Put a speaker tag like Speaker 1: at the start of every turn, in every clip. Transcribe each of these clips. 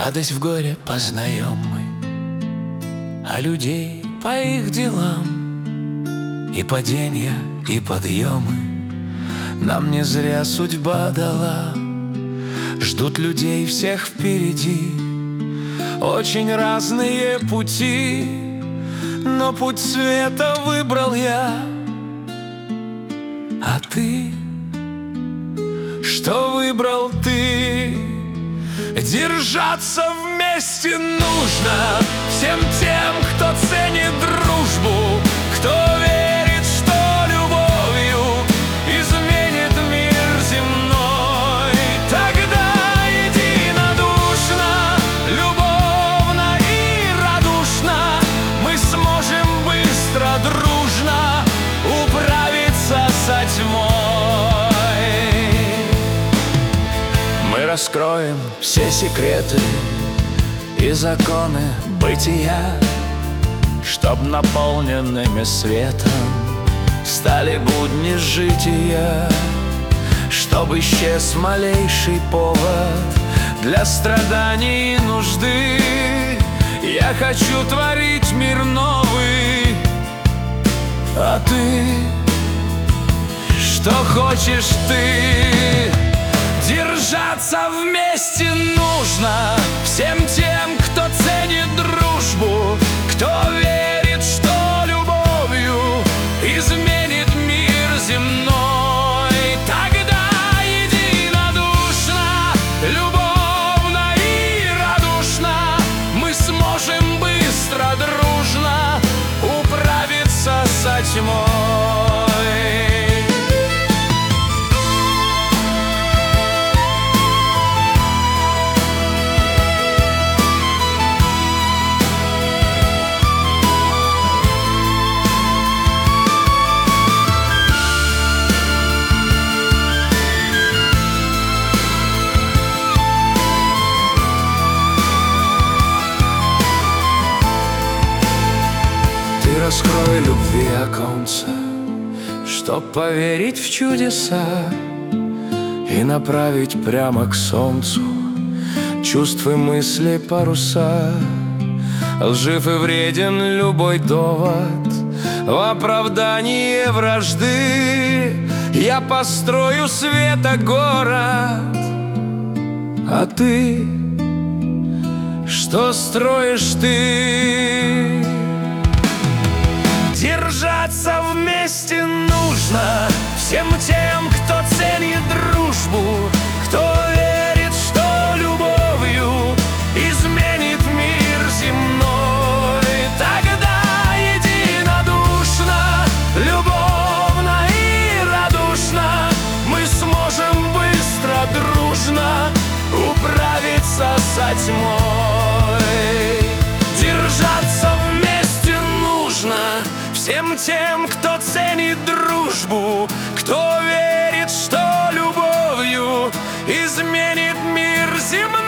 Speaker 1: Радость в горе познаем мы, а людей по их делам. И падения, и подъемы нам не зря судьба дала. Ждут людей всех впереди очень разные пути, но путь света выбрал я. А ты? Что выбрал ты? Держаться вместе нужно всем тем, кто ценит дружбу, кто верит, что любовью изменит мир земной. Тогда единодушно, любовно и радушно мы сможем быстро, дружно управиться со тьмой. Мы раскроем все секреты и законы бытия, чтоб наполненными светом стали будни жития, чтоб исчез малейший повод для страданий и нужды. Я хочу творить мир новый, а ты? Что хочешь ты? Держаться вместе нужно всем тем, кто ценит дружбу, кто верит, что любовью изменит мир земной. Тогда единодушно, любовно и радушно мы сможем быстро, дружно управиться со тьмой. Раскрой любви оконца, чтоб поверить в чудеса и направить прямо к солнцу чувств и мысли паруса. Лжив и вреден любой довод в оправдании вражды. Я построю света город, а ты? Что строишь ты? Держаться вместе нужно всем тем, кто ценит дружбу, кто верит, что любовью изменит мир земной. Тогда единодушно, любовно и радушно мы сможем быстро, дружно управиться со тьмой. Держаться вместе нужно всем тем, кто ценит дружбу, кто верит, что любовью изменит мир земной.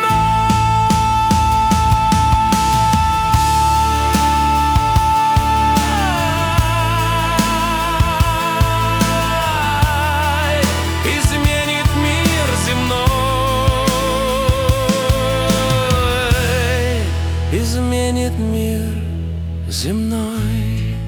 Speaker 1: Изменит мир земной. Изменит мир земной.